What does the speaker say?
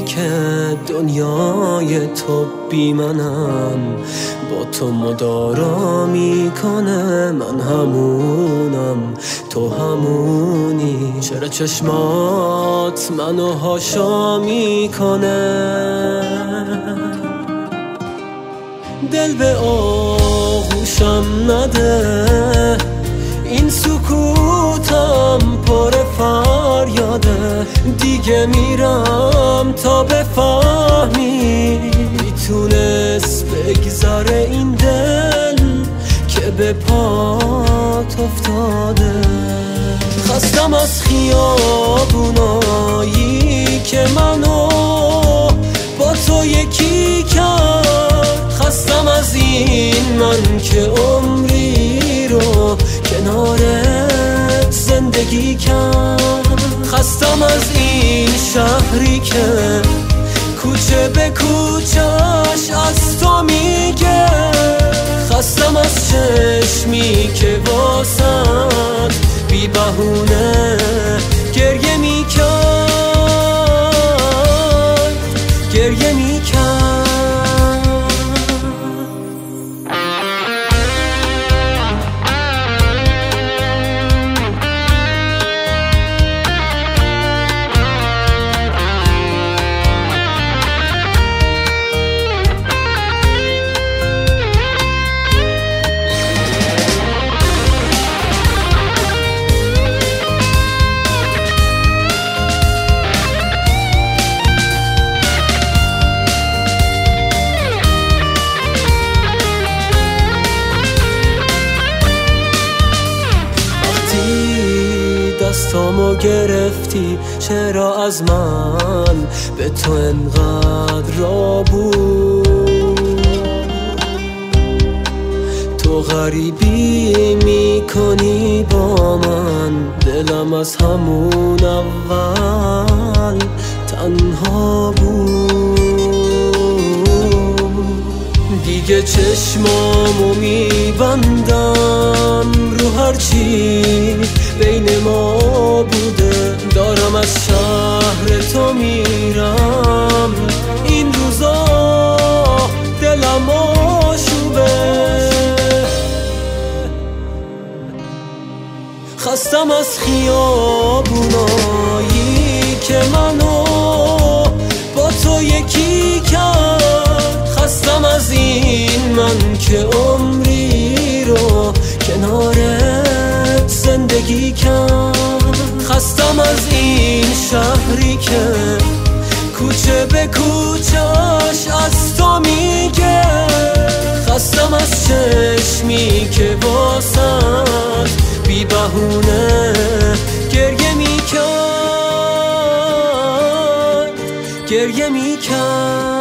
که دنیای تو بی منم، با تو مدارا میکنه. من همونم تو همونی، چرا چشمات منو هاشا میکنه؟ دل به آغوشم نده، این سکوتم پر فریاده. دیگه میرم تا بفهمی میتونست بگذره این دل که به پات افتاده. خستم از خیابونایی که منو با تو یکی کرد. خستم از این من که عمری رو کنارت زندگی کرد. خستم از این شهری که کوچه به کوچه‌اش از تو میگه. خستم از چشمی که واسد بی بهونه گریه میکرد، گریه میکرد. دستامو گرفتی، چرا از من به تو انقدر را بود؟ تو غریبی میکنی با من، دلم از همون اول تنها بود. دیگه چشمامو میبندم رو هرچی بین ما بوده. دارم از شهر تو میرم، این روزا دلم آشوبه. خستم از خیابونایی که منو با تو یکی کرد. خستم از این من که عمری رو کنارت زندگی کرد. خستم از این شهری که کوچه به کوچه‌اش از تو میگه. خستم از چشمی که واسد بی بهونه گریه میکرد، گریه میکرد.